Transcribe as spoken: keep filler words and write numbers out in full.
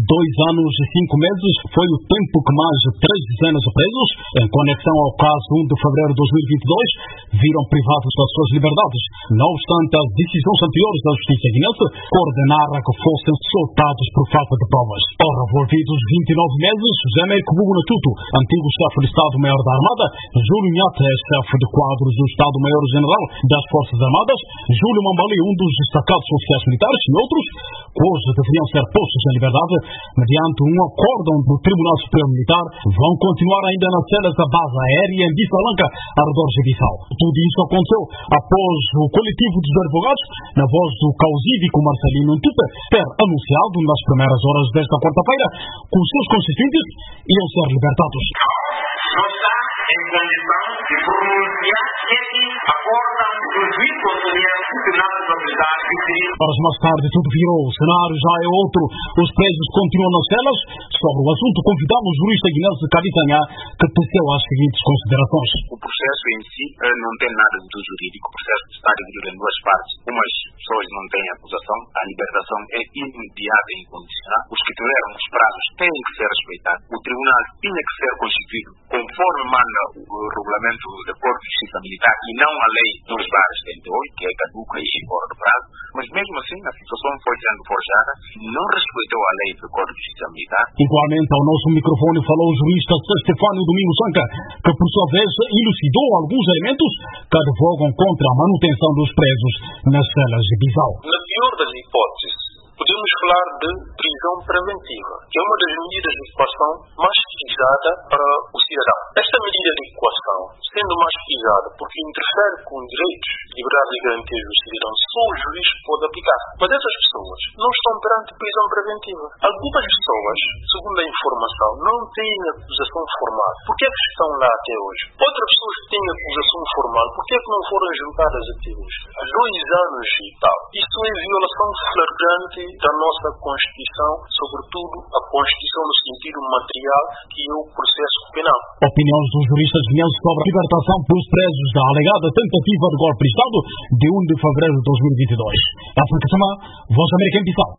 Dois anos e cinco meses foi o tempo que mais de três dezenas de presos, em conexão ao caso um de fevereiro de dois mil e vinte e dois, viram privados das suas liberdades. Não obstante as decisões anteriores da Justiça guinense, ordenara que fossem soltados por falta de provas. Ora, envolvidos vinte e nove meses, José Américo Bugo Natuto, antigo chefe de Estado-Maior da Armada, Júlio Nhata, chefe de quadros do Estado-Maior-General das Forças Armadas, Júlio Mambali, um dos destacados oficiais militares, e outros, que hoje deveriam ser postos em liberdade, mediante um acórdão do Tribunal Superior Militar, vão continuar ainda nas celas da base aérea em Bissalanca, arredores de Bissau. Tudo isso aconteceu após o coletivo dos advogados, na voz do causídico Marcelino Ntupe, ter anunciado nas primeiras horas desta quarta-feira que os seus constituintes iam ser libertados. Não está em condição de pronunciar esse acórdão do juiz conselheiro do Tribunal de Responsabilidade. Horas mais tarde tudo virou, o cenário já é outro. Os presos continuam nas celas. Sobre o assunto, convidamos o jurista guinense Caditanha, que teceu as seguintes considerações. O processo em si não tem nada de jurídico. O processo está dividido em duas partes. Umas pessoas não têm acusação, a libertação é imediata e incondicional. Os que tiveram os prazos têm que ser respeitados. O tribunal tinha que ser constituído conforme manda o regulamento da Corte de Justiça Militar e não a lei dos bares setenta e oito, que é caduca e fora do prazo. Mas mesmo assim, a situação foi sendo forjada, não respeitou a lei do Corte de Justiça Militar. Igualmente, ao nosso microfone falou o jurista Stefânio Domingos Sanca, que por sua vez elucidou alguns elementos que advogam contra a manutenção dos presos nas celas de Bissau. Na pior das hipóteses, podemos falar de prisão preventiva, que é uma das medidas de coação mais pesquisada para o cidadão. Esta medida de coação, sendo mais pesquisada porque interfere com direitos, liberdade e garantias do cidadão, só o juiz pode aplicar. Mas essas pessoas não estão perante prisão preventiva. Algumas pessoas, segundo a informação, não têm acusação formal. Por que é que estão lá até hoje? Outras pessoas que têm acusação formal, por que é que não foram julgadas até hoje? Há dois anos e tal. Isto é violação flagrante da nossa Constituição, sobretudo a Constituição no sentido material, que é o processo penal. Opiniões dos juristas guineenses sobre a libertação pelos presos da alegada tentativa de golpe de Estado de um de fevereiro de dois mil e vinte e dois. África Samã, Voz da América em Bissau.